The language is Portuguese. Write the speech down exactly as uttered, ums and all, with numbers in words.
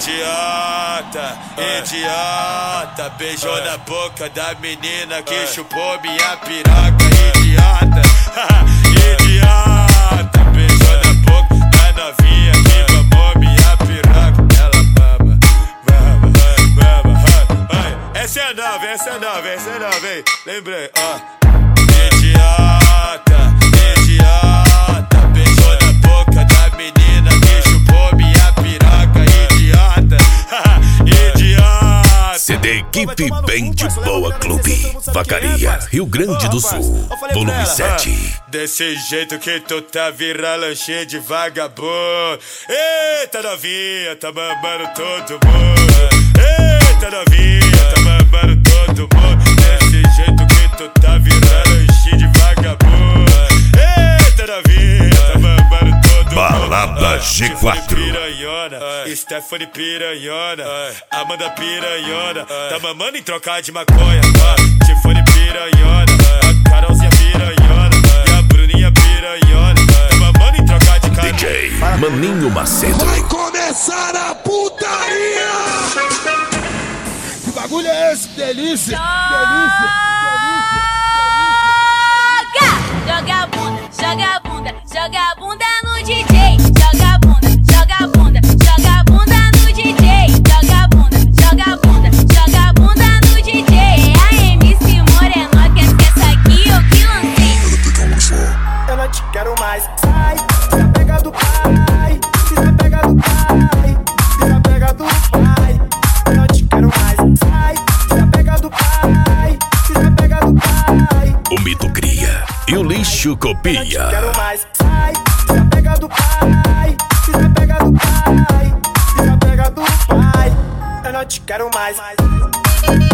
Idiota, idiota, beijou na boca da menina que chupou minha piroca. Idiota, idiota, beijou na boca da novinha que mamou minha piroca. Ela mama, mama, mama, mama. Essa é nova, essa é nova, essa é nova, hein? Lembrei, ó. Idiota, idiota, beijou na boca da menina que chupou minha piroca. Idiota, idiota. C D Equipe Bem de Boa Clube, Vacaria, Rio Grande do Sul, volume sete. Desse jeito que tu tá vira lanchinho de vagabundo. Eita novinha, tá mamando todo mundo. Eita novinha, tá mamando todo mundo. Desse jeito que tu tá vira lanchinho de vagabundo. Eita novinha, tá mamando todo mundo. Balada G quatro. Piranhona, Stephanie piranhona, Amanda piranhona, tá mamando em trocar de maconha. Tiffany piranhona, a Carolzinha piranhona e a Bruninha piranhona, tá mamando em trocar de cara. D J Maninho Macedo. Vai começar a putaria! Que bagulho é esse? Delícia! Delícia! Joga! Joga a bunda, joga a bunda, joga a bunda no D J. Joga a bunda, joga a bunda, joga a bunda no D J. Joga a bunda, joga a bunda, joga a bunda no D J. A M C Morenota, essa aqui eu que lancei. Eu não te quero mais. Sai, desapega do pai, desapega do pai, desapega do pai. Eu não te quero mais. Sai, desapega do pai, desapega do pai. O mito cria e o lixo copia. Eu não te quero mais. Sai, desapega do pai, desapega do pai, desapega do pai. Eu não te quero mais.